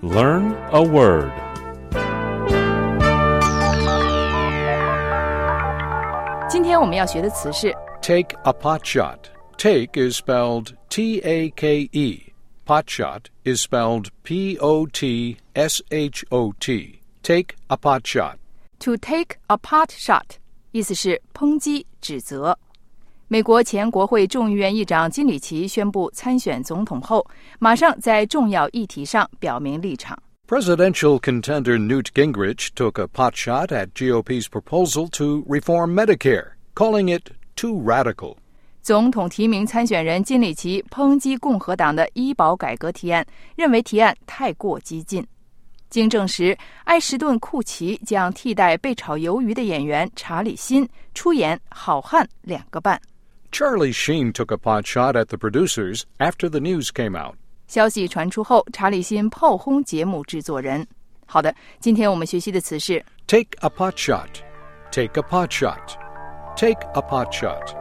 Learn a word. 今天我们要学的词是 Take a pot shot. Take is spelled T-A-K-E. Pot shot is spelled P-O-T-S-H-O-T. Take a pot shot. To take a pot shot 意思是抨击指责。美国前国会众议院议长金里奇宣布参选总统后，马上在重要议题上表明立场。 Presidential contender Newt Gingrich took a pot shot at GOP's proposal to reform Medicare, calling it too radical. 总统提名参选人金里奇抨击共和党的医保改革提案，认为提案太过激进。经证实，艾什顿·库奇将替代被炒鱿鱼的演员查理·辛出演《好汉2个半》。 Charlie Sheen took a pot shot at the producers after the news came out. 消息传出后，查理·辛炮轰节目制作人。好的，今天我们学习的词是 Take a pot shot. Take a pot shot. Take a pot shot.